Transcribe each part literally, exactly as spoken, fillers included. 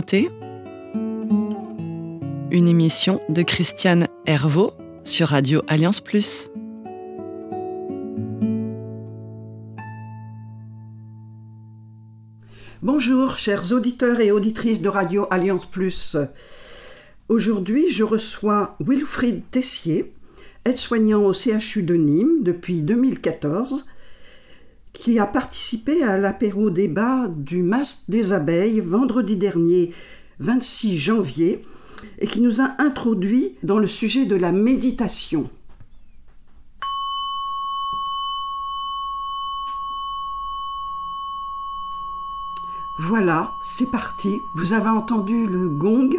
Santé, une émission de Christiane Hervaux sur Radio Alliance Plus. Bonjour, chers auditeurs et auditrices de Radio Alliance Plus. Aujourd'hui, je reçois Wilfried Tessier, aide-soignant au C H U de Nîmes depuis deux mille quatorze, qui a participé à l'apéro-débat du Masque des abeilles vendredi dernier, vingt-six janvier, et qui nous a introduit dans le sujet de la méditation. Voilà, c'est parti. Vous avez entendu le gong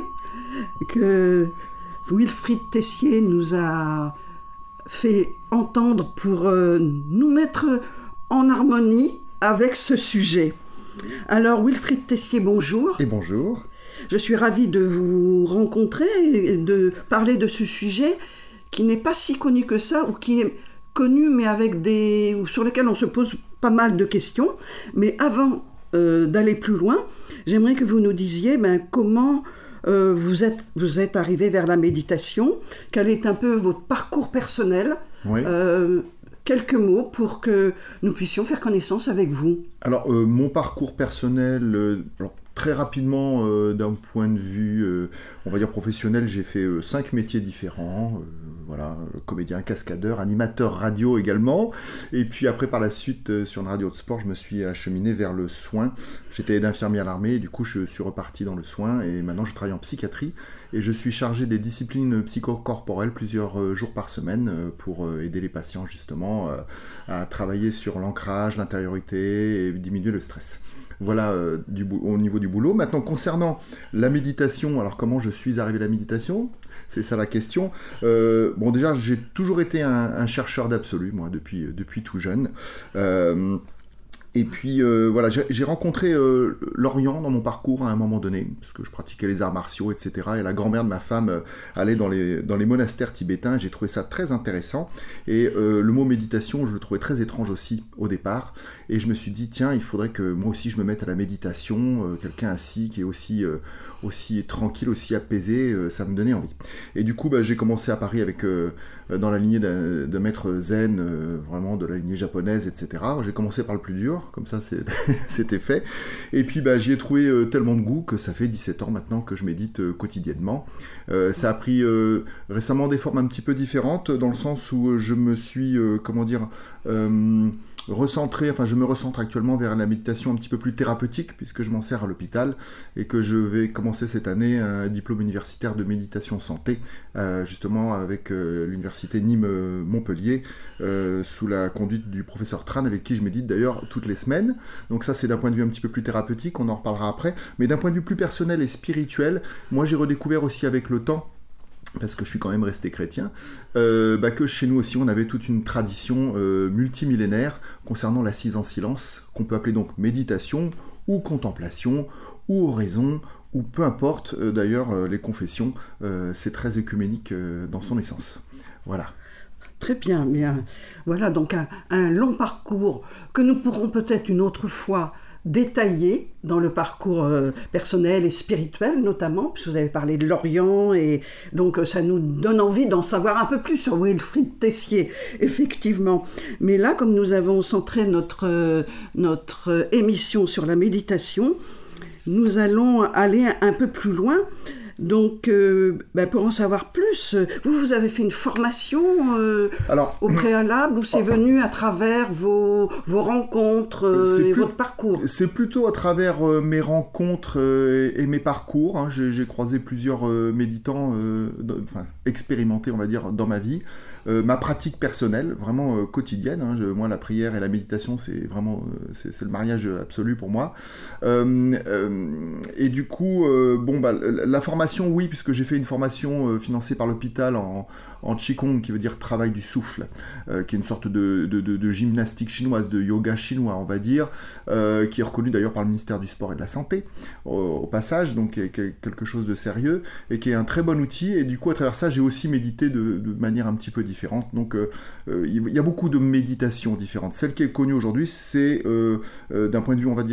que Wilfried Tessier nous a fait entendre pour euh, nous mettre en harmonie avec ce sujet. Alors, Wilfried Tessier, bonjour. Et bonjour. Je suis ravie de vous rencontrer et de parler de ce sujet qui n'est pas si connu que ça, ou qui est connu mais avec des... ou sur lequel on se pose pas mal de questions. Mais avant euh, d'aller plus loin, j'aimerais que vous nous disiez ben, comment euh, vous êtes, vous êtes arrivé vers la méditation, quel est un peu votre parcours personnel. Oui. Euh, quelques mots pour que nous puissions faire connaissance avec vous. Alors, euh, mon parcours personnel, euh, alors, très rapidement, euh, d'un point de vue, euh, on va dire professionnel, j'ai fait euh, cinq métiers différents. Euh, voilà, comédien, cascadeur, animateur radio également. Et puis après, par la suite, euh, sur une radio de sport, je me suis acheminé vers le soin. J'étais aide infirmier à l'armée, et du coup, je suis reparti dans le soin. Et maintenant, je travaille en psychiatrie. Et je suis chargé des disciplines psychocorporelles plusieurs euh, jours par semaine euh, pour euh, aider les patients, justement, euh, à travailler sur l'ancrage, l'intériorité et diminuer le stress. Voilà euh, du, au niveau du boulot. Maintenant, concernant la méditation, alors comment je suis arrivé à la méditation ? C'est ça la question. Euh, bon, déjà, j'ai toujours été un, un chercheur d'absolu, moi, depuis, depuis tout jeune. Euh, Et puis euh, voilà, j'ai, j'ai rencontré euh, l'Orient dans mon parcours à un moment donné, parce que je pratiquais les arts martiaux, et cetera. Et la grand-mère de ma femme euh, allait dans les, dans les monastères tibétains, et j'ai trouvé ça très intéressant. Et euh, le mot méditation, je le trouvais très étrange aussi au départ. Et je me suis dit, tiens, il faudrait que moi aussi je me mette à la méditation, euh, quelqu'un assis qui est aussi, euh, aussi tranquille, aussi apaisé, euh, ça me donnait envie. Et du coup, bah, j'ai commencé à Paris avec, euh, dans la lignée de, de maître zen, euh, vraiment de la lignée japonaise, et cetera. J'ai commencé par le plus dur, comme ça c'est, c'était fait. Et puis bah, j'y ai trouvé euh, tellement de goût que ça fait dix-sept ans maintenant que je médite euh, quotidiennement. Euh, ça a pris euh, récemment des formes un petit peu différentes, dans le sens où je me suis, euh, comment dire... Euh, recentré, enfin je me recentre actuellement vers la méditation un petit peu plus thérapeutique, puisque je m'en sers à l'hôpital et que je vais commencer cette année un diplôme universitaire de méditation santé, euh, justement avec euh, l'université Nîmes-Montpellier, euh, sous la conduite du professeur Tran, avec qui je médite d'ailleurs toutes les semaines. Donc ça c'est d'un point de vue un petit peu plus thérapeutique, on en reparlera après, mais d'un point de vue plus personnel et spirituel, moi j'ai redécouvert aussi avec le temps, parce que je suis quand même resté chrétien, euh, bah que chez nous aussi on avait toute une tradition euh, multimillénaire concernant l'assise en silence, qu'on peut appeler donc méditation, ou contemplation, ou oraison, ou peu importe, euh, d'ailleurs euh, les confessions, euh, c'est très œcuménique euh, dans son essence. Voilà. Très bien, bien. Voilà donc un, un long parcours que nous pourrons peut-être une autre fois détaillé dans le parcours euh, personnel et spirituel notamment, puisque vous avez parlé de l'Orient, et donc euh, ça nous donne envie d'en savoir un peu plus sur Wilfried Tessier, effectivement. Mais là, comme nous avons centré notre, euh, notre euh, émission sur la méditation, nous allons aller un, un peu plus loin. Donc, euh, ben pour en savoir plus, vous, vous avez fait une formation euh, Alors, au préalable, ou c'est venu à travers vos, vos rencontres euh, et plus, votre parcours ? C'est plutôt à travers euh, mes rencontres euh, et mes parcours. Hein. J'ai, j'ai croisé plusieurs euh, méditants, euh, de, enfin, expérimentés, on va dire, dans ma vie. Euh, ma pratique personnelle, vraiment euh, quotidienne. Hein. Je, moi, la prière et la méditation, c'est vraiment euh, c'est, c'est le mariage absolu pour moi. Euh, euh, et du coup, euh, bon, bah, la formation, oui, puisque j'ai fait une formation euh, financée par l'hôpital en, en Qigong, qui veut dire travail du souffle, euh, qui est une sorte de, de, de, de gymnastique chinoise, de yoga chinois, on va dire, euh, qui est reconnu d'ailleurs par le ministère du Sport et de la Santé, au, au passage, donc qui est, qui est quelque chose de sérieux, et qui est un très bon outil. Et du coup, à travers ça, j'ai aussi médité de, de manière un petit peu différente. Donc, euh, euh, il y a beaucoup de méditations différentes. Celle qui est connue aujourd'hui, c'est, euh, euh, d'un point de vue, on va dire,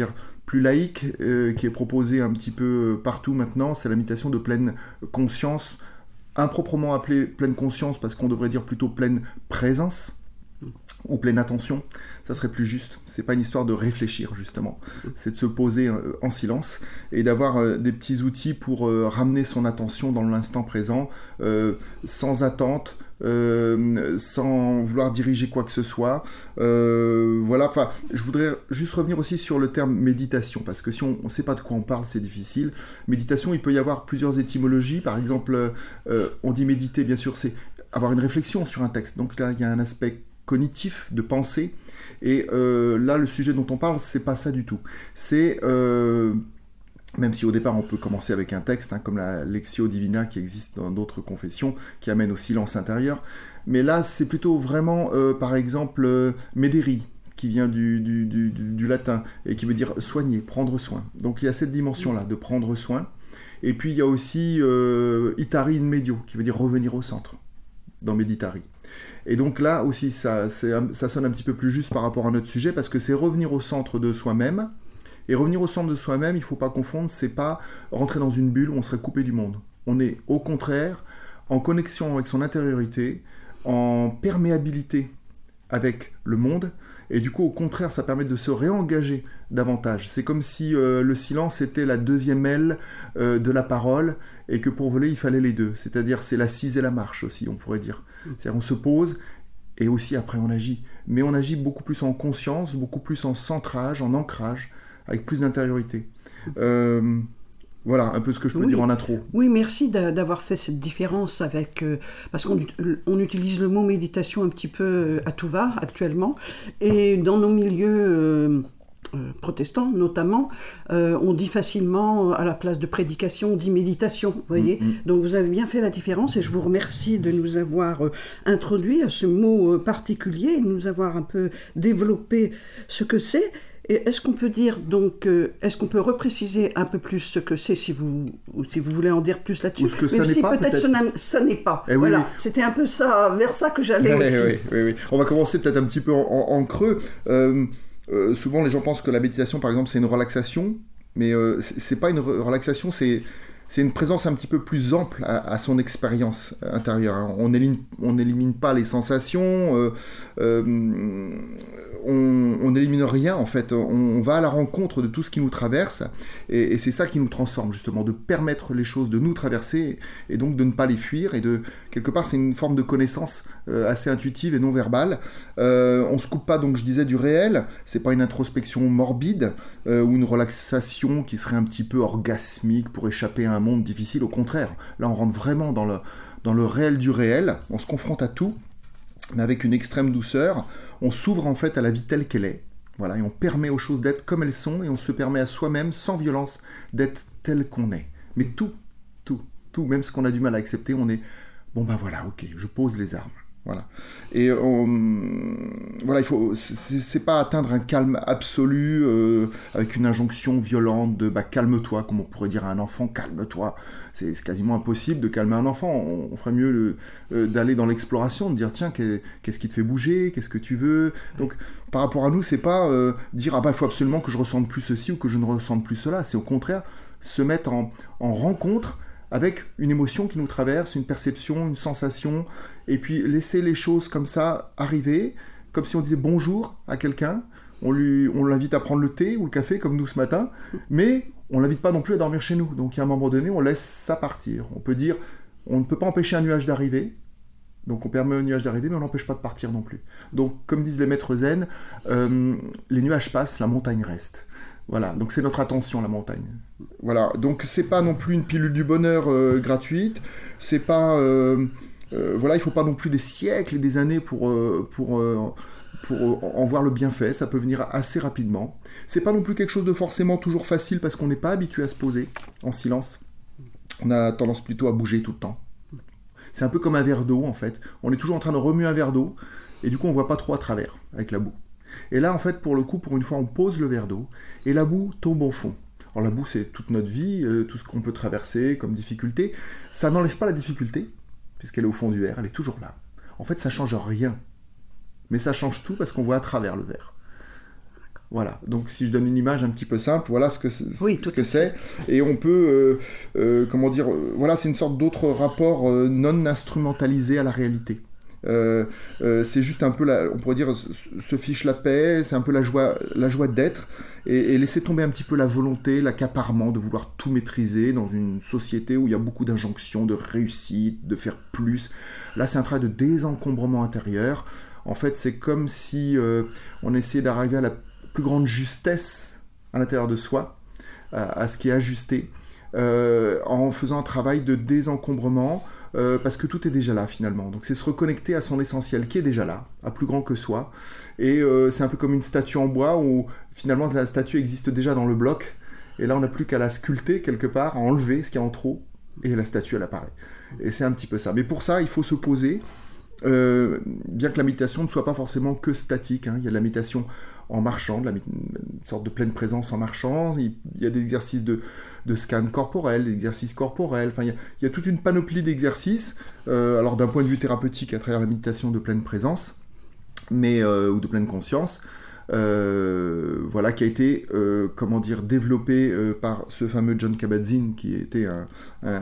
plus laïque, euh, qui est proposée un petit peu partout maintenant, c'est la méditation de pleine conscience, improprement appelée pleine conscience parce qu'on devrait dire plutôt pleine présence ou pleine attention, ça serait plus juste. C'est pas une histoire de réfléchir justement, c'est de se poser euh, en silence et d'avoir euh, des petits outils pour euh, ramener son attention dans l'instant présent, euh, sans attente, euh, sans vouloir diriger quoi que ce soit. Euh, voilà, enfin, je voudrais juste revenir aussi sur le terme méditation, parce que si on ne sait pas de quoi on parle, c'est difficile. Méditation, il peut y avoir plusieurs étymologies. Par exemple, euh, on dit méditer, bien sûr, c'est avoir une réflexion sur un texte. Donc là, il y a un aspect cognitif, de pensée, et euh, là le sujet dont on parle, c'est pas ça du tout. C'est, euh, même si au départ on peut commencer avec un texte, hein, comme la Lectio Divina qui existe dans d'autres confessions, qui amène au silence intérieur, mais là c'est plutôt vraiment, euh, par exemple, euh, Mederi, qui vient du, du, du, du latin, et qui veut dire soigner, prendre soin. Donc il y a cette dimension-là, de prendre soin, et puis il y a aussi euh, Itari in medio, qui veut dire revenir au centre, dans Meditari. Et donc là aussi, ça, c'est, ça sonne un petit peu plus juste par rapport à notre sujet, parce que c'est revenir au centre de soi-même. Et revenir au centre de soi-même, il ne faut pas confondre, c'est pas rentrer dans une bulle où on serait coupé du monde. On est au contraire en connexion avec son intériorité, en perméabilité avec le monde, et du coup, au contraire, ça permet de se réengager davantage. C'est comme si euh, le silence était la deuxième aile euh, de la parole, et que pour voler, il fallait les deux. C'est-à-dire, c'est l'assise et la marche aussi, on pourrait dire. C'est-à-dire, on se pose, et aussi après, on agit. Mais on agit beaucoup plus en conscience, beaucoup plus en centrage, en ancrage, avec plus d'intériorité. Euh, voilà, un peu ce que je peux oui. dire en intro. Oui, merci d'avoir fait cette différence avec... Euh, parce qu'on on utilise le mot méditation un petit peu à tout va, actuellement. Et dans nos milieux... Euh, Euh, protestants notamment, euh, on dit facilement à la place de prédication, on dit méditation, vous voyez. Mm-hmm. Donc vous avez bien fait la différence et je vous remercie de nous avoir euh, introduit à ce mot euh, particulier et de nous avoir un peu développé ce que c'est. Et est-ce qu'on peut dire donc, euh, est-ce qu'on peut repréciser un peu plus ce que c'est si vous, si vous voulez en dire plus là-dessus? Ou ce que ça n'est si pas, peut-être, peut-être. Ce n'est pas. Eh voilà, oui, oui. C'était un peu ça, vers ça que j'allais eh aussi. Oui, oui, oui. On va commencer peut-être un petit peu en, en, en creux. Euh, Euh, souvent les gens pensent que la méditation par exemple c'est une relaxation, mais euh, c'est pas une re- relaxation, c'est, c'est une présence un petit peu plus ample à, à son expérience intérieure. On élimine, on n'élimine pas les sensations, euh, euh, on n'élimine rien en fait, on, on va à la rencontre de tout ce qui nous traverse, et, et c'est ça qui nous transforme justement, de permettre les choses de nous traverser, et donc de ne pas les fuir, et de, quelque part c'est une forme de connaissance euh, assez intuitive et non verbale. Euh, on se coupe pas, donc je disais, du réel, c'est pas une introspection morbide, euh, ou une relaxation qui serait un petit peu orgasmique pour échapper à un monde difficile, au contraire, là on rentre vraiment dans le, dans le réel du réel, on se confronte à tout, mais avec une extrême douceur, on s'ouvre en fait à la vie telle qu'elle est, voilà, et on permet aux choses d'être comme elles sont, et on se permet à soi-même, sans violence, d'être tel qu'on est. Mais tout, tout, tout, même ce qu'on a du mal à accepter, on est, bon ben voilà, ok, je pose les armes. Voilà. Et on, voilà, il faut, c'est, c'est pas atteindre un calme absolu euh, avec une injonction violente de bah, calme-toi, comme on pourrait dire à un enfant, calme-toi. C'est, c'est quasiment impossible de calmer un enfant. On, on ferait mieux le, euh, d'aller dans l'exploration, de dire tiens, qu'est-ce qui te fait bouger, qu'est-ce que tu veux. Donc par rapport à nous, c'est pas euh, dire ah bah il faut absolument que je ressente plus ceci ou que je ne ressente plus cela. C'est au contraire se mettre en, en rencontre avec une émotion qui nous traverse, une perception, une sensation, et puis laisser les choses comme ça arriver, comme si on disait bonjour à quelqu'un, on, lui, on l'invite à prendre le thé ou le café, comme nous ce matin, mais on ne l'invite pas non plus à dormir chez nous. Donc à un moment donné, on laisse ça partir. On peut dire, on ne peut pas empêcher un nuage d'arriver, donc on permet au nuage d'arriver, mais on n'empêche pas de partir non plus. Donc comme disent les maîtres zen, euh, les nuages passent, la montagne reste. Voilà, donc c'est notre attention, la montagne. Voilà, donc c'est pas non plus une pilule du bonheur euh, gratuite, c'est pas... Euh, euh, voilà, il faut pas non plus des siècles et des années pour, euh, pour, euh, pour euh, en voir le bienfait, ça peut venir assez rapidement. C'est pas non plus quelque chose de forcément toujours facile parce qu'on n'est pas habitué à se poser en silence. On a tendance plutôt à bouger tout le temps. C'est un peu comme un verre d'eau en fait, on est toujours en train de remuer un verre d'eau, et du coup on voit pas trop à travers avec la boue. Et là, en fait, pour le coup, pour une fois, on pose le verre d'eau et la boue tombe au fond. Alors la boue, c'est toute notre vie, euh, tout ce qu'on peut traverser comme difficulté. Ça n'enlève pas la difficulté, puisqu'elle est au fond du verre, elle est toujours là. En fait, ça change rien. Mais ça change tout parce qu'on voit à travers le verre. Voilà, donc si je donne une image un petit peu simple, voilà ce que c'est. Oui, ce que c'est. Et on peut, euh, euh, comment dire, euh, voilà, c'est une sorte d'autre rapport euh, non instrumentalisé à la réalité. Euh, euh, c'est juste un peu, la, on pourrait dire, se, se fiche la paix, c'est un peu la joie, la joie d'être, et, et laisser tomber un petit peu la volonté, l'accaparement de vouloir tout maîtriser dans une société où il y a beaucoup d'injonctions, de réussite, de faire plus. Là, c'est un travail de désencombrement intérieur. En fait, c'est comme si euh, on essayait d'arriver à la plus grande justesse à l'intérieur de soi, à, à ce qui est ajusté, euh, en faisant un travail de désencombrement, euh, parce que tout est déjà là finalement. Donc c'est se reconnecter à son essentiel qui est déjà là, à plus grand que soi. Et euh, c'est un peu comme une statue en bois où finalement la statue existe déjà dans le bloc, et là on n'a plus qu'à la sculpter quelque part, à enlever ce qu'il y a en trop, et la statue elle apparaît. Et c'est un petit peu ça. Mais pour ça, il faut se poser, euh, bien que la méditation ne soit pas forcément que statique, hein. Il y a de la méditation en marchant, de la, une sorte de pleine présence en marchant, il, il y a des exercices de, de scan corporel, des exercices corporels, enfin il y a, il y a toute une panoplie d'exercices, euh, alors d'un point de vue thérapeutique à travers la méditation de pleine présence, mais, euh, ou de pleine conscience, euh, voilà, qui a été, euh, comment dire, développé euh, par ce fameux Jon Kabat-Zinn, qui était un, un,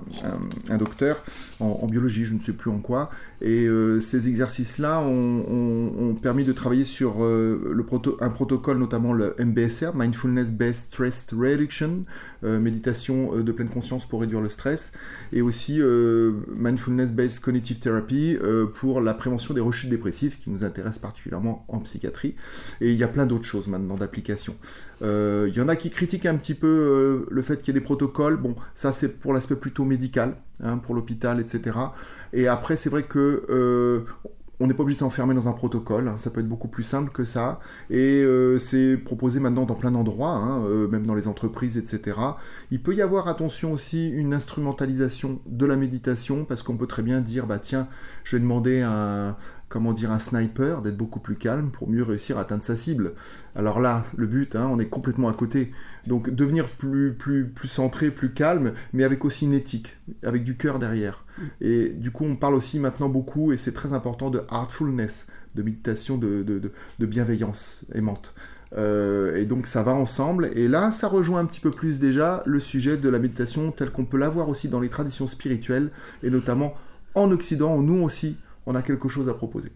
un, un docteur en, en biologie, je ne sais plus en quoi, et euh, ces exercices-là ont, ont, ont permis de travailler sur euh, le proto- un protocole, notamment le M B S R, Mindfulness Based Stress Reduction, euh, méditation euh, de pleine conscience pour réduire le stress, et aussi euh, Mindfulness Based Cognitive Therapy euh, pour la prévention des rechutes dépressives, qui nous intéresse particulièrement en psychiatrie. Et il y a plein d'autres choses maintenant d'application. Euh, il y en a qui critiquent un petit peu euh, le fait qu'il y ait des protocoles. Bon, ça c'est pour l'aspect plutôt médical, hein, pour l'hôpital, et cetera. Et après, c'est vrai que euh, on n'est pas obligé de s'enfermer dans un protocole. Hein, ça peut être beaucoup plus simple que ça. Et euh, c'est proposé maintenant dans plein d'endroits, hein, euh, même dans les entreprises, et cetera. Il peut y avoir, attention aussi, une instrumentalisation de la méditation, parce qu'on peut très bien dire, bah tiens, je vais demander à un comment dire, un sniper, d'être beaucoup plus calme pour mieux réussir à atteindre sa cible. Alors là, le but, hein, on est complètement à côté. Donc devenir plus, plus, plus centré, plus calme, mais avec aussi une éthique, avec du cœur derrière. Et du coup, on parle aussi maintenant beaucoup, et c'est très important, de heartfulness, de méditation, de, de, de, de bienveillance aimante. Euh, et donc ça va ensemble, et là ça rejoint un petit peu plus déjà le sujet de la méditation tel qu'on peut l'avoir aussi dans les traditions spirituelles, et notamment en Occident, où nous aussi on a quelque chose à proposer.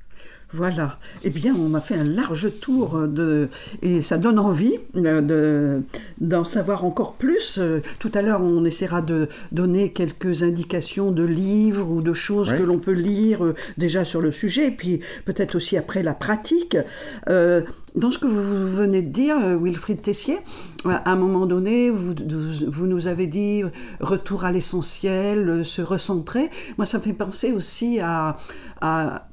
Voilà. Eh bien, on a fait un large tour de... et ça donne envie de... d'en savoir encore plus. Tout à l'heure, on essaiera de donner quelques indications de livres ou de choses oui. que l'on peut lire déjà sur le sujet, et puis peut-être aussi après la pratique. Euh, dans ce que vous venez de dire, Wilfried Tessier, à un moment donné, vous, vous nous avez dit retour à l'essentiel, se recentrer. Moi, ça me fait penser aussi à... à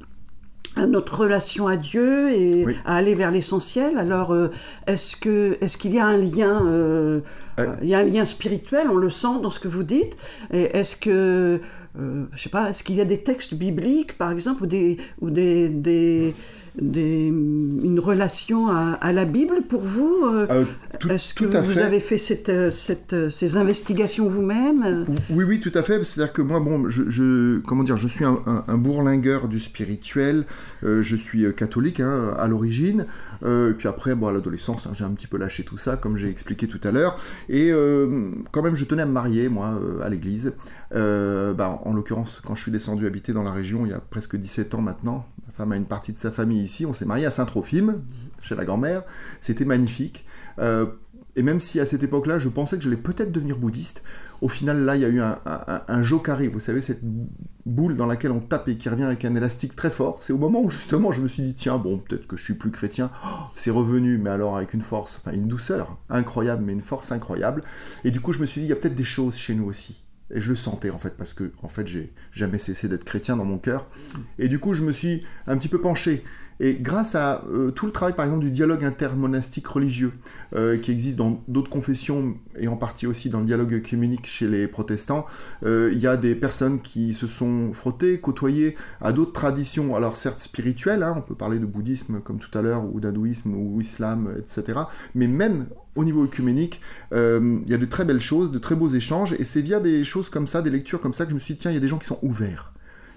à notre relation à Dieu et oui. à aller vers l'essentiel. Alors, euh, est-ce que, est-ce qu'il y a un lien, euh, euh. il y a un lien spirituel, on le sent dans ce que vous dites. Et est-ce que, euh, je sais pas, est-ce qu'il y a des textes bibliques, par exemple, ou des, ou des, des, des une relation à, à la Bible pour vous euh, euh, tout, Est-ce que vous fait. avez fait cette, cette, ces investigations vous-même? Oui, oui, tout à fait. C'est-à-dire que moi, bon, je, je comment dire, je suis un, un, un bourlingueur du spirituel. Euh, je suis catholique hein, à l'origine. Euh, et puis après, bon, à l'adolescence, hein, j'ai un petit peu lâché tout ça, comme j'ai expliqué tout à l'heure. Et euh, quand même, je tenais à me marier, moi, euh, à l'église. Euh, bah, en l'occurrence, quand je suis descendu habiter dans la région, il y a presque dix-sept ans maintenant, ma femme a une partie de sa famille ici. On s'est marié à Saint-Trophime, chez la grand-mère. C'était magnifique. Euh, et même si à cette époque-là, je pensais que j'allais peut-être devenir bouddhiste, au final, là, il y a eu un, un, un jokari, vous savez, cette boule dans laquelle on tape et qui revient avec un élastique très fort. C'est au moment où, justement, je me suis dit, tiens, bon, peut-être que je suis plus chrétien. Oh, c'est revenu, mais alors avec une force, enfin une douceur incroyable, mais une force incroyable. Et du coup, je me suis dit, il y a peut-être des choses chez nous aussi. Et je le sentais, en fait, parce que, en fait, j'ai jamais cessé d'être chrétien dans mon cœur. Et du coup, je me suis un petit peu penché. Et grâce à euh, tout le travail, par exemple, du dialogue intermonastique religieux, euh, qui existe dans d'autres confessions, et en partie aussi dans le dialogue œcuménique chez les protestants, euh, il y a des personnes qui se sont frottées, côtoyées à d'autres traditions, alors certes spirituelles, hein, on peut parler de bouddhisme comme tout à l'heure, ou d'hindouisme, ou islam, et cetera, mais même au niveau œcuménique, euh, il y a de très belles choses, de très beaux échanges, et c'est via des choses comme ça, des lectures comme ça, que je me suis dit, tiens, il y a des gens qui sont ouverts.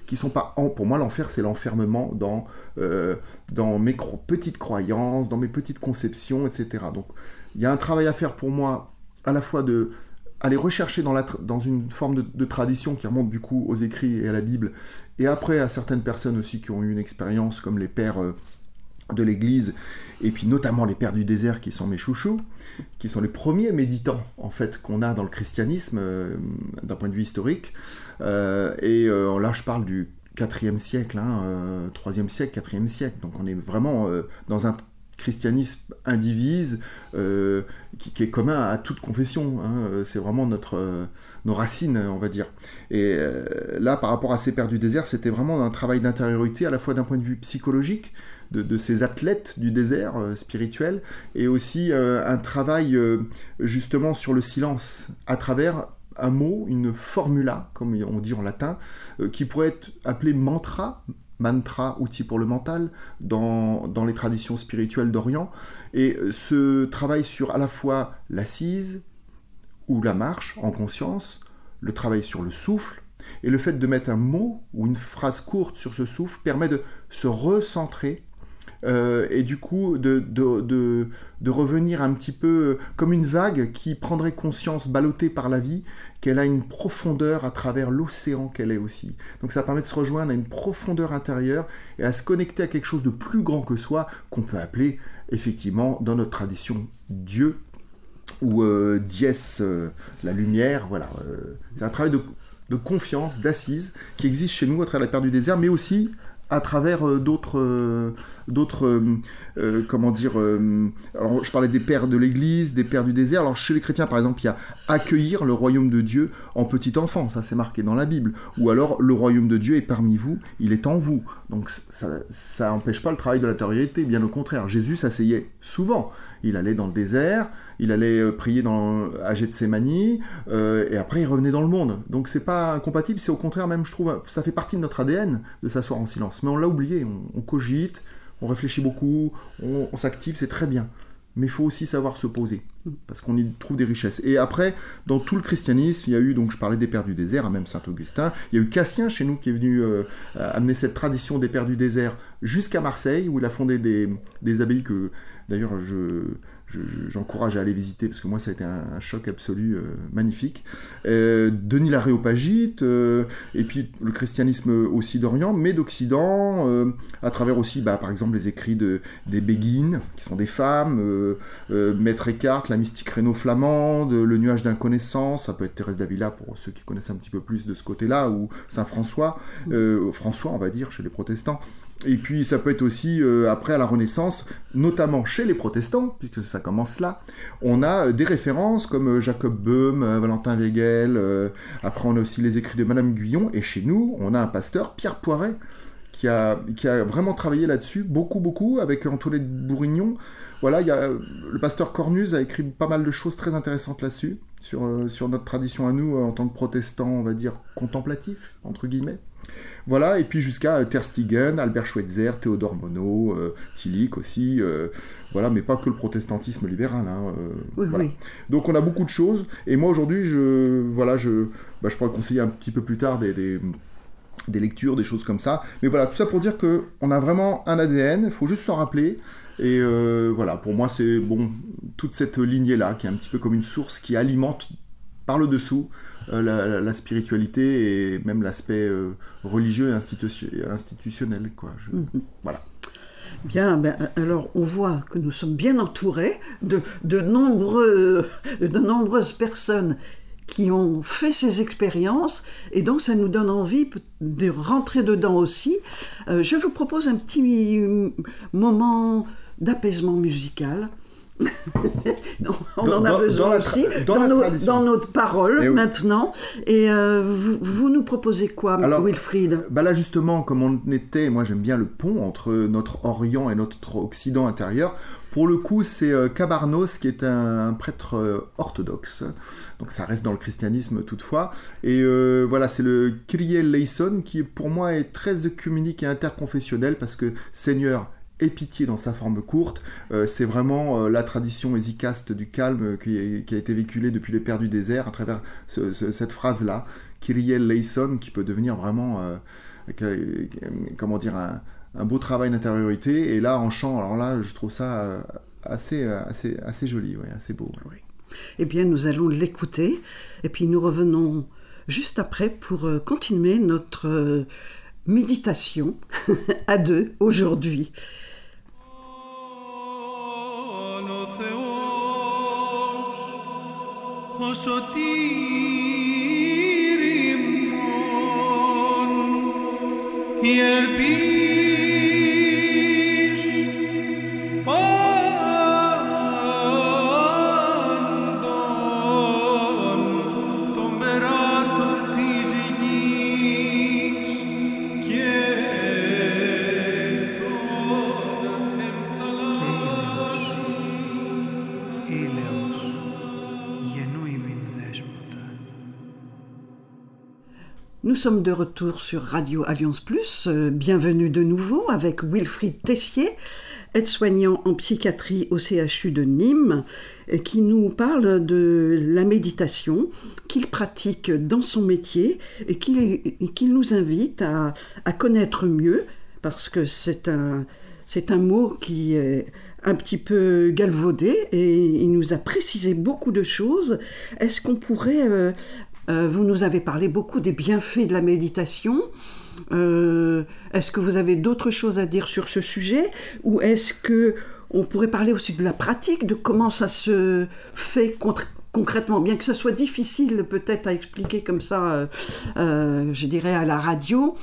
qui sont pas... En... Pour moi, l'enfer, c'est l'enfermement dans, euh, dans mes cro- petites croyances, dans mes petites conceptions, et cetera. Donc, il y a un travail à faire pour moi, à la fois de aller rechercher dans, la tra- dans une forme de, de tradition qui remonte du coup aux écrits et à la Bible, et après à certaines personnes aussi qui ont eu une expérience, comme les pères euh, de l'Église, et puis notamment les pères du désert qui sont mes chouchous, qui sont les premiers méditants en fait qu'on a dans le christianisme euh, d'un point de vue historique. Euh, et euh, là je parle du quatrième siècle, hein, euh, troisième siècle, quatrième siècle, donc on est vraiment euh, dans un christianisme indivise euh, qui, qui est commun à toute confession, hein. C'est vraiment notre, euh, nos racines, on va dire. Et euh, là, par rapport à ces pères du désert, c'était vraiment un travail d'intériorité, à la fois d'un point de vue psychologique, de, de ces athlètes du désert euh, spirituel, et aussi euh, un travail euh, justement sur le silence, à travers un mot, une formula, comme on dit en latin, euh, qui pourrait être appelé mantra, mantra, outil pour le mental, dans, dans les traditions spirituelles d'Orient. Et ce travail sur à la fois l'assise ou la marche en conscience, le travail sur le souffle, et le fait de mettre un mot ou une phrase courte sur ce souffle permet de se recentrer euh, et du coup de, de, de, de revenir un petit peu comme une vague qui prendrait conscience, ballottée par la vie, qu'elle a une profondeur à travers l'océan qu'elle est aussi. Donc ça permet de se rejoindre à une profondeur intérieure et à se connecter à quelque chose de plus grand que soi, qu'on peut appeler effectivement dans notre tradition Dieu, ou euh, dies, euh, la lumière, voilà. Euh, c'est un travail de, de confiance, d'assise, qui existe chez nous à travers la Père du désert, mais aussi à travers euh, d'autres, euh, d'autres euh, euh, comment dire, euh, alors je parlais des pères de l'Église, des pères du désert. Alors chez les chrétiens, par exemple, il y a accueillir le royaume de Dieu en petit enfant, ça c'est marqué dans la Bible. Ou alors le royaume de Dieu est parmi vous, il est en vous. Donc ça, ça n'empêche pas le travail de l'intériorité, bien au contraire. Jésus s'asseyait souvent. Il allait dans le désert, il allait prier dans, à Gethsémani, euh, et après il revenait dans le monde. Donc c'est pas incompatible, c'est au contraire même, je trouve, ça fait partie de notre A D N de s'asseoir en silence. Mais on l'a oublié, on, on cogite, on réfléchit beaucoup, on, on s'active, c'est très bien. Mais il faut aussi savoir se poser, parce qu'on y trouve des richesses. Et après, dans tout le christianisme, il y a eu, donc je parlais des pères du désert, même Saint-Augustin, il y a eu Cassien chez nous qui est venu euh, amener cette tradition des pères du désert jusqu'à Marseille, où il a fondé des, des abbayes que... D'ailleurs, je, je, j'encourage à aller visiter, parce que moi, ça a été un, un choc absolu, euh, magnifique. Euh, Denis l'Aréopagite, euh, et puis le christianisme aussi d'Orient, mais d'Occident, euh, à travers aussi, bah, par exemple, les écrits de, des Béguines, qui sont des femmes, euh, euh, Maître Eckhart, la mystique réno-flamande, le nuage d'inconnaissance, ça peut être Thérèse d'Avila, pour ceux qui connaissent un petit peu plus de ce côté-là, ou Saint François, euh, François, on va dire, chez les protestants. Et puis ça peut être aussi, euh, après à la Renaissance, notamment chez les protestants, puisque ça commence là, on a euh, des références comme euh, Jacob Böhm, euh, Valentin Weigel, euh, après on a aussi les écrits de Madame Guyon, et chez nous, on a un pasteur, Pierre Poiret, qui a, qui a vraiment travaillé là-dessus, beaucoup, beaucoup, avec Antoinette Bourignon. Voilà, il y a, le pasteur Cornuse a écrit pas mal de choses très intéressantes là-dessus, sur, euh, sur notre tradition à nous, euh, en tant que protestants, on va dire, contemplatifs, entre guillemets. Voilà, et puis jusqu'à euh, Ter Stegen, Albert Schweitzer, Théodore Monod, euh, Tillich aussi, euh, voilà, mais pas que le protestantisme libéral. Hein, euh, oui, voilà. oui. Donc on a beaucoup de choses, et moi aujourd'hui, je, voilà, je, bah, je pourrais conseiller un petit peu plus tard des, des, des lectures, des choses comme ça, mais voilà, tout ça pour dire qu'on a vraiment un A D N, il faut juste s'en rappeler, et euh, voilà, pour moi c'est bon, toute cette lignée-là, qui est un petit peu comme une source qui alimente par le dessous Euh, la, la, la spiritualité et même l'aspect euh, religieux et institution, institutionnel, quoi. Je, mm-hmm. Voilà. Bien, ben, alors on voit que nous sommes bien entourés de, de, nombreux, de nombreuses personnes qui ont fait ces expériences, et donc ça nous donne envie de rentrer dedans aussi. Euh, je vous propose un petit moment d'apaisement musical. on dans, en a dans, besoin dans aussi tra- dans, dans, nos, dans notre parole et oui. Maintenant et euh, vous, vous nous proposez quoi, alors, Wilfried? Bah là justement, comme on était, moi j'aime bien le pont entre notre Orient et notre Occident intérieur. Pour le coup, c'est euh, Cabarnos qui est un, un prêtre euh, orthodoxe, donc ça reste dans le christianisme toutefois, et euh, voilà, c'est le Kyrie eleison qui pour moi est très œcuménique et interconfessionnel, parce que Seigneur, aie pitié dans sa forme courte, euh, c'est vraiment euh, la tradition hésicaste du calme euh, qui, est, qui a été véhiculée depuis les pères du désert à travers ce, ce, cette phrase-là, Kyrie eleison, qui peut devenir vraiment euh, avec euh, comment dire, un, un beau travail d'intériorité. Et là, en chant, alors là, je trouve ça euh, assez, assez, assez joli, ouais, assez beau. Ouais. Oui. Eh bien, nous allons l'écouter. Et puis, nous revenons juste après pour euh, continuer notre euh, méditation à deux aujourd'hui. Nous sommes de retour sur Radio Alliance Plus. Euh, bienvenue de nouveau avec Wilfried Tessier, aide-soignant en psychiatrie au C H U de Nîmes, et qui nous parle de la méditation qu'il pratique dans son métier et qu'il, qu'il nous invite à, à connaître mieux, parce que c'est un, c'est un mot qui est un petit peu galvaudé et il nous a précisé beaucoup de choses. Est-ce qu'on pourrait... Euh, Euh, vous nous avez parlé beaucoup des bienfaits de la méditation. Euh, est-ce que vous avez d'autres choses à dire sur ce sujet? Ou est-ce qu'on pourrait parler aussi de la pratique, de comment ça se fait contre- concrètement, bien que ce soit difficile peut-être à expliquer comme ça, euh, euh, je dirais à la radio.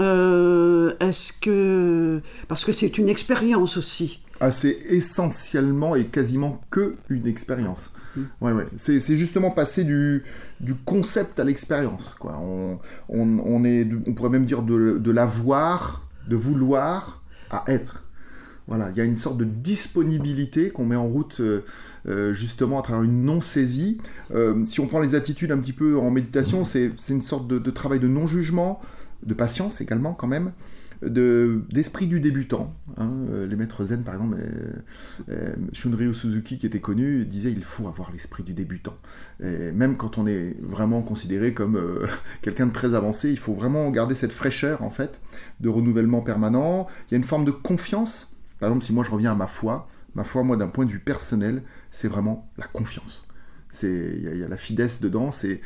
Euh, est-ce que... Parce que c'est une expérience aussi. Ah, c'est essentiellement et quasiment que une expérience. Mmh. Ouais, ouais. C'est, c'est justement passer du, du concept à l'expérience, quoi. On, on, on, est, on pourrait même dire de, de l'avoir, de vouloir à être. Voilà, il y a une sorte de disponibilité qu'on met en route euh, justement à travers une non-saisie. Euh, si on prend les attitudes un petit peu en méditation, c'est, c'est une sorte de, de travail de non-jugement, de patience également quand même. De, d'esprit du débutant. Hein. Les maîtres zen, par exemple, euh, euh, Shunryu Suzuki, qui était connu, disait il faut avoir l'esprit du débutant. Et même quand on est vraiment considéré comme euh, quelqu'un de très avancé, il faut vraiment garder cette fraîcheur, en fait, de renouvellement permanent. Il y a une forme de confiance. Par exemple, si moi je reviens à ma foi, ma foi, moi, d'un point de vue personnel, c'est vraiment la confiance. C'est, il y a, il y a la fidesse dedans, c'est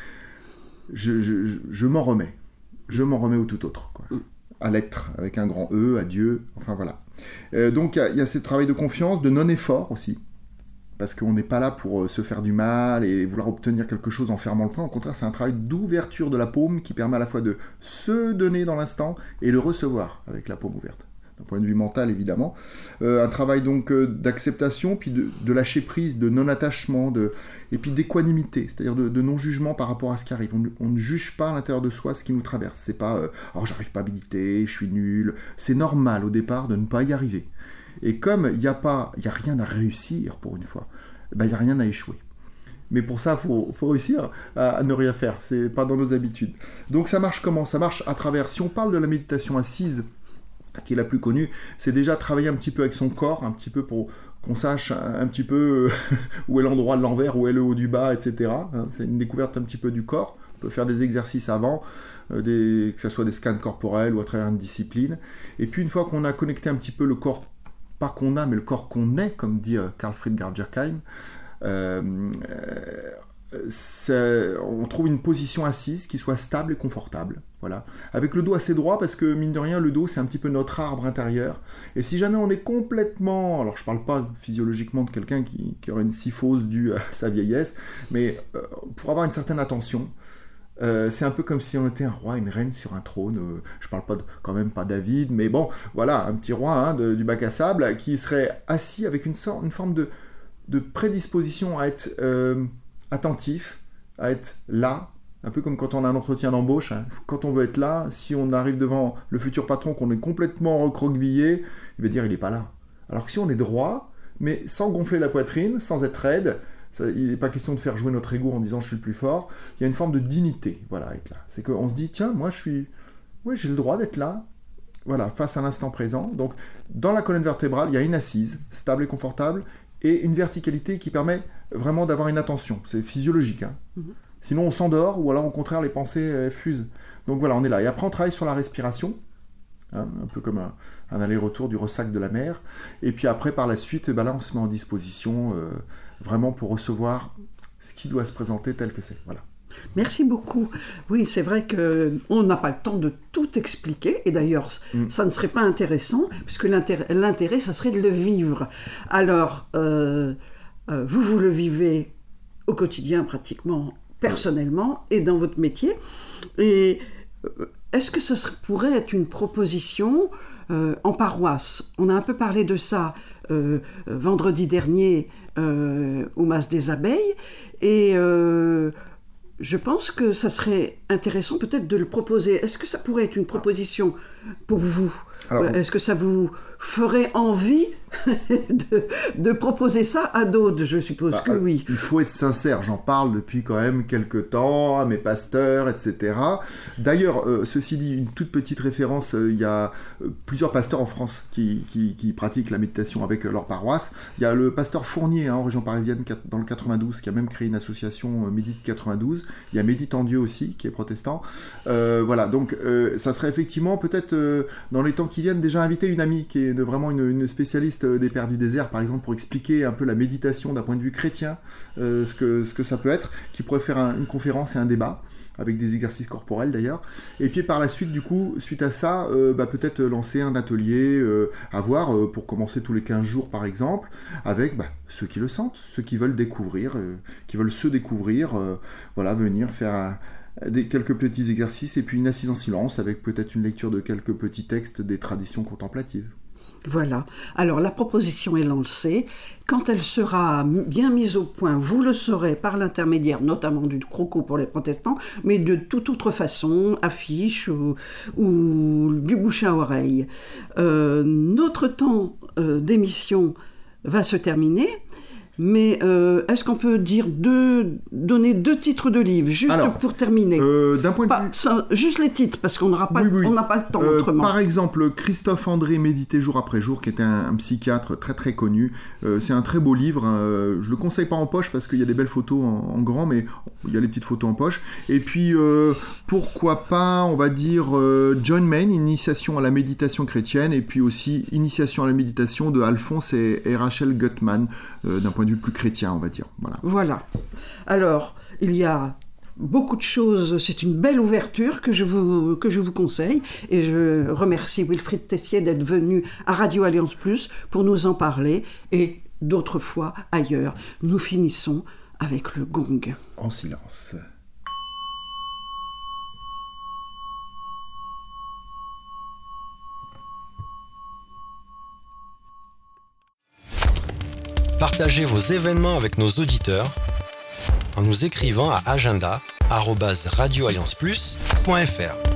je, je, je, je m'en remets. Je m'en remets au tout autre, quoi. À l'être, avec un grand E, à Dieu, enfin voilà. Euh, donc il y, y a ce travail de confiance, de non-effort aussi, parce qu'on n'est pas là pour euh, se faire du mal et vouloir obtenir quelque chose en fermant le poing. Au contraire, c'est un travail d'ouverture de la paume qui permet à la fois de se donner dans l'instant et de recevoir avec la paume ouverte. D'un point de vue mental, évidemment. Euh, un travail donc euh, d'acceptation, puis de, de lâcher prise, de non-attachement, de... et puis d'équanimité, c'est-à-dire de, de non-jugement par rapport à ce qui arrive. On ne, on ne juge pas à l'intérieur de soi ce qui nous traverse. C'est pas euh, « oh, j'arrive pas à méditer, je suis nul ». C'est normal au départ de ne pas y arriver. Et comme il n'y a pas, il y a rien à réussir pour une fois, ben, il n'y a rien à échouer. Mais pour ça, il faut, faut réussir à, à ne rien faire. C'est pas dans nos habitudes. Donc ça marche comment? Ça marche à travers, si on parle de la méditation assise, qui est la plus connue, c'est déjà travailler un petit peu avec son corps, un petit peu pour qu'on sache un petit peu où est l'endroit de l'envers, où est le haut du bas, et cetera. C'est une découverte un petit peu du corps. On peut faire des exercices avant, euh, des, que ce soit des scans corporels ou à travers une discipline. Et puis une fois qu'on a connecté un petit peu le corps, pas qu'on a, mais le corps qu'on est, comme dit euh, Carl Friedrich Durkheim, euh, euh, on trouve une position assise qui soit stable et confortable. Voilà. Avec le dos assez droit, parce que mine de rien, le dos, c'est un petit peu notre arbre intérieur. Et si jamais on est complètement... Alors, je ne parle pas physiologiquement de quelqu'un qui, qui aurait une syphose due à sa vieillesse, mais euh, pour avoir une certaine attention, euh, c'est un peu comme si on était un roi, une reine sur un trône. Euh, je ne parle pas de, quand même pas David, mais bon, voilà, un petit roi hein, de, du bac à sable qui serait assis avec une, sorte, une forme de, de prédisposition à être euh, attentif, à être là, un peu comme quand on a un entretien d'embauche, hein. Quand on veut être là, si on arrive devant le futur patron, qu'on est complètement recroquevillé, il va dire il n'est pas là. Alors que si on est droit, mais sans gonfler la poitrine, sans être raide, ça, il n'est pas question de faire jouer notre ego en disant je suis le plus fort, il y a une forme de dignité, voilà, être là. C'est qu'on se dit tiens, moi je suis, ouais, j'ai le droit d'être là, voilà, face à l'instant présent. Donc dans la colonne vertébrale, il y a une assise, stable et confortable, et une verticalité qui permet vraiment d'avoir une attention. C'est physiologique, hein. Mm-hmm. Sinon, on s'endort, ou alors au contraire, les pensées euh, fusent. Donc voilà, on est là. Et après, on travaille sur la respiration, hein, un peu comme un, un aller-retour du ressac de la mer. Et puis après, par la suite, ben là, on se met en disposition euh, vraiment pour recevoir ce qui doit se présenter tel que c'est. Voilà. Merci beaucoup. Oui, c'est vrai qu'on n'a pas le temps de tout expliquer, et d'ailleurs, mm. ça ne serait pas intéressant, puisque l'intérêt, l'intérêt, ça serait de le vivre. Alors, euh, euh, vous, vous le vivez au quotidien, pratiquement, personnellement, et dans votre métier. Et euh, est-ce que ce serait, pourrait être une proposition euh, en paroisse ? On a un peu parlé de ça euh, vendredi dernier euh, au Mas des Abeilles, et... Euh, je pense que ça serait intéressant peut-être de le proposer. Est-ce que ça pourrait être une proposition pour vous ? Alors, est-ce que ça vous ferait envie de, de proposer ça à d'autres ? Je suppose bah, que oui. Il faut être sincère, j'en parle depuis quand même quelques temps à mes pasteurs, et cetera. D'ailleurs, euh, ceci dit, une toute petite référence, euh, il y a euh, plusieurs pasteurs en France qui, qui, qui pratiquent la méditation avec euh, leur paroisse. Il y a le pasteur Fournier, hein, en région parisienne, dans le quatre-vingt-douze, qui a même créé une association euh, Médite quatre-vingt-douze. Il y a Médite en Dieu aussi, qui est protestant. Euh, voilà, donc euh, ça serait effectivement peut-être euh, dans les temps qui viennent déjà inviter une amie qui est de, vraiment une, une spécialiste des Pères du désert, par exemple, pour expliquer un peu la méditation d'un point de vue chrétien, euh, ce, que, ce que ça peut être, qui pourrait faire un, une conférence et un débat, avec des exercices corporels d'ailleurs. Et puis par la suite, du coup, suite à ça, euh, bah, peut-être lancer un atelier euh, à voir, euh, pour commencer tous les quinze jours par exemple, avec bah, ceux qui le sentent, ceux qui veulent découvrir, euh, qui veulent se découvrir, euh, voilà, venir faire un, des, quelques petits exercices, et puis une assise en silence, avec peut-être une lecture de quelques petits textes des traditions contemplatives. Voilà. Alors, la proposition est lancée. Quand elle sera bien mise au point, vous le saurez par l'intermédiaire, notamment du croco pour les protestants, mais de toute autre façon, affiche ou, ou du bouche à oreille. Euh, notre temps euh, d'émission va se terminer. Mais euh, est-ce qu'on peut dire deux, donner deux titres de livres, juste Alors, pour terminer euh, d'un point de pas, vue... ça, juste les titres, parce qu'on n'aura pas, oui, oui. on n'a pas le temps euh, autrement. Par exemple, Christophe André, Méditer jour après jour, qui était un, un psychiatre très très connu. Euh, c'est un très beau livre. Euh, je ne le conseille pas en poche, parce qu'il y a des belles photos en, en grand, mais il y a les petites photos en poche. Et puis, euh, pourquoi pas, on va dire, euh, John Main, Initiation à la méditation chrétienne, et puis aussi Initiation à la méditation de Alphonse et, et Rachel Gutman, euh, d'un point de vue plus chrétien, on va dire. Voilà. Voilà. Alors, il y a beaucoup de choses. C'est une belle ouverture que je vous, que je vous conseille. Et je remercie Wilfried Tessier d'être venu à Radio Alliance Plus pour nous en parler. Et d'autres fois ailleurs. Nous finissons avec le gong. En silence. Partagez vos événements avec nos auditeurs en nous écrivant à agenda arobase radio alliance plus point f r.